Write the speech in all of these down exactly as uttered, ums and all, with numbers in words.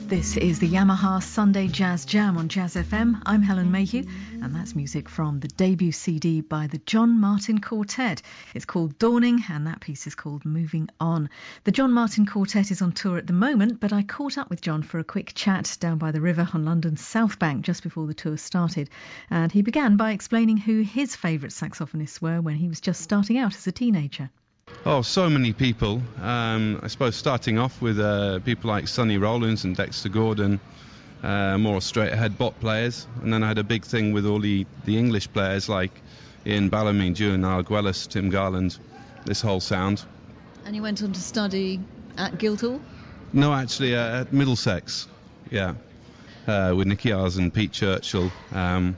This is the Yamaha Sunday Jazz Jam on Jazz F M. I'm Helen Mayhew, and that's music from the debut C D by the John Martyn Quartet. It's called Dawning, and that piece is called Moving On. The John Martyn Quartet is on tour at the moment, but I caught up with John for a quick chat down by the river on London's South Bank just before the tour started. And he began by explaining who his favourite saxophonists were when he was just starting out as a teenager. Oh, so many people. Um, I suppose starting off with uh, people like Sonny Rollins and Dexter Gordon, uh, more straight-ahead bop players. And then I had a big thing with all the, the English players like Ian Bellamy, Julian Arguelles, Tim Garland, this whole sound. And you went on to study at Guildhall? No, actually, uh, at Middlesex, yeah, uh, with Nicky Ars and Pete Churchill, um,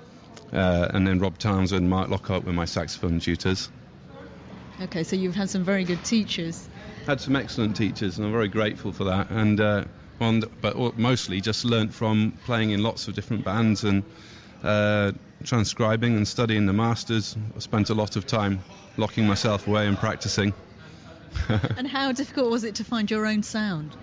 uh, and then Rob Townsend and Mark Lockhart were my saxophone tutors. Okay, so you've had some very good teachers. Had some excellent teachers, and I'm very grateful for that. And uh, on, but mostly just learnt from playing in lots of different bands and uh, transcribing and studying the masters. I spent a lot of time locking myself away and practicing. And how difficult was it to find your own sound?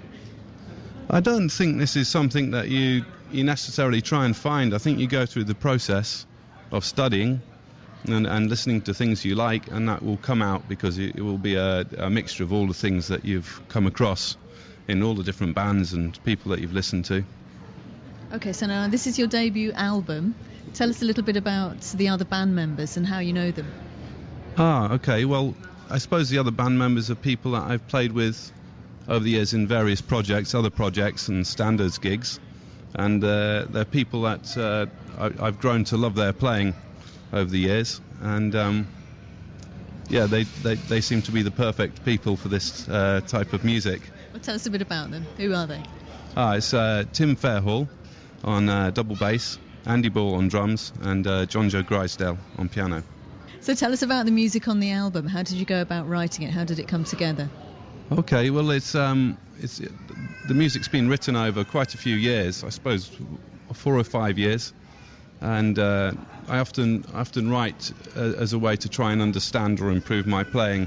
I don't think this is something that you, you necessarily try and find. I think you go through the process of studying And, and listening to things you like, and that will come out because it, it will be a, a mixture of all the things that you've come across in all the different bands and people that you've listened to. Okay, so now this is your debut album. Tell us a little bit about the other band members and how you know them. Ah, okay. Well, I suppose the other band members are people that I've played with over the years in various projects, other projects and standards gigs, and uh, they're people that uh, I, I've grown to love their playing over the years, and um, yeah, they, they they seem to be the perfect people for this uh, type of music. Well, tell us a bit about them. Who are they? Ah, it's uh, Tim Fairhall on uh, double bass, Andy Ball on drums, and uh, John Joe Grisdale on piano. So tell us about the music on the album. How did you go about writing it? How did it come together? Okay, well, it's um, it's the music's been written over quite a few years, I suppose, four or five years. And uh, I often often write uh, as a way to try and understand or improve my playing.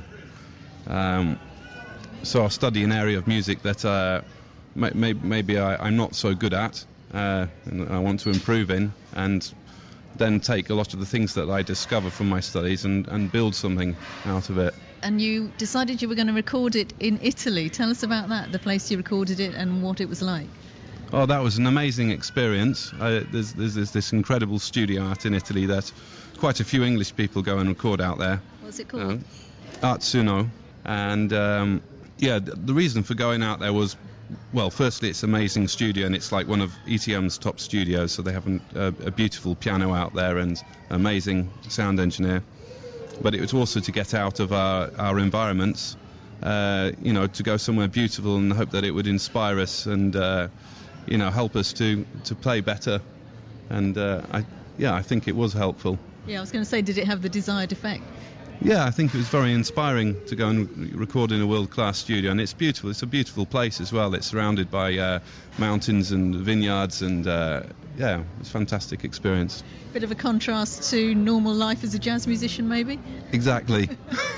Um, so I'll study an area of music that uh, may, may, maybe I, I'm not so good at, uh, and I want to improve in, and then take a lot of the things that I discover from my studies and, and build something out of it. And you decided you were going to record it in Italy. Tell us about that, the place you recorded it and what it was like. Oh, that was an amazing experience. Uh, there's, there's, there's this incredible studio out in Italy that quite a few English people go and record out there. What's it called? Uh, Art Suno. And um, yeah, the, the reason for going out there was, well, firstly, it's an amazing studio, and it's like one of E T M's top studios, so they have an, a, a beautiful piano out there and amazing sound engineer. But it was also to get out of our, our environments, uh, you know, to go somewhere beautiful and hope that it would inspire us and uh, you know, help us to, to play better. And uh, I, yeah, I think it was helpful. Yeah, I was going to say, did it have the desired effect? Yeah, I think it was very inspiring to go and record in a world-class studio, and it's beautiful. It's a beautiful place as well. It's surrounded by uh, mountains and vineyards, and uh, yeah, it's a fantastic experience. Bit of a contrast to normal life as a jazz musician, maybe? Exactly.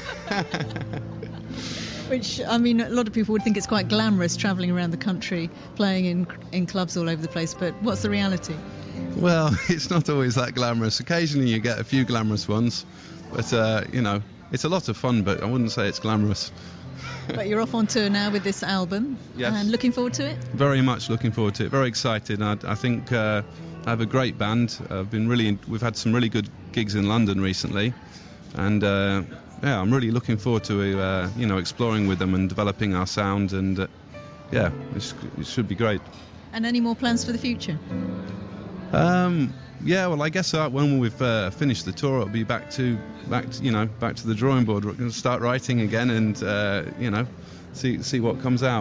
Which, I mean, a lot of people would think it's quite glamorous travelling around the country, playing in in clubs all over the place, but what's the reality? Well, it's not always that glamorous. Occasionally you get a few glamorous ones, but, uh, you know, it's a lot of fun, but I wouldn't say it's glamorous. But you're off on tour now with this album, yes. And looking forward to it? Very much looking forward to it, very excited. I, I think uh, I have a great band. I've been really, we've had some really good gigs in London recently, and uh, yeah, I'm really looking forward to uh, you know, exploring with them and developing our sound, and uh, yeah, it, it should be great. And any more plans for the future? Um, yeah, well, I guess uh, when we've uh, finished the tour, it'll be back to back to, you know, back to the drawing board. We're going to start writing again, and uh, you know, see see what comes out.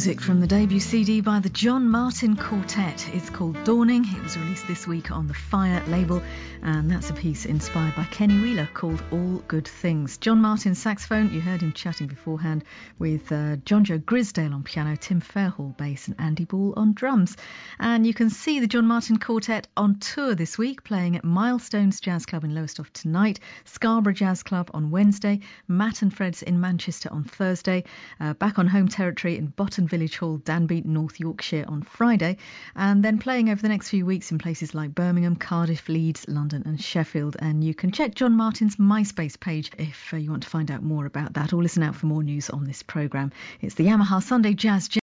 Music from the debut C D by the John Martin Quartet. It's called Dawning. It was released this week on the Fire label, and that's a piece inspired by Kenny Wheeler called All Good Things. John Martin saxophone, you heard him chatting beforehand with uh, John Joe Grisdale on piano, Tim Fairhall bass and Andy Ball on drums. And you can see the John Martin Quartet on tour this week, playing at Milestones Jazz Club in Lowestoft tonight, Scarborough Jazz Club on Wednesday, Matt and Fred's in Manchester on Thursday, uh, back on home territory in Botton Village Hall, Danby, North Yorkshire on Friday, and then playing over the next few weeks in places like Birmingham, Cardiff, Leeds, London and Sheffield. And you can check John Martin's MySpace page if uh, you want to find out more about that, or listen out for more news on this programme. It's the Yamaha Sunday Jazz Jam.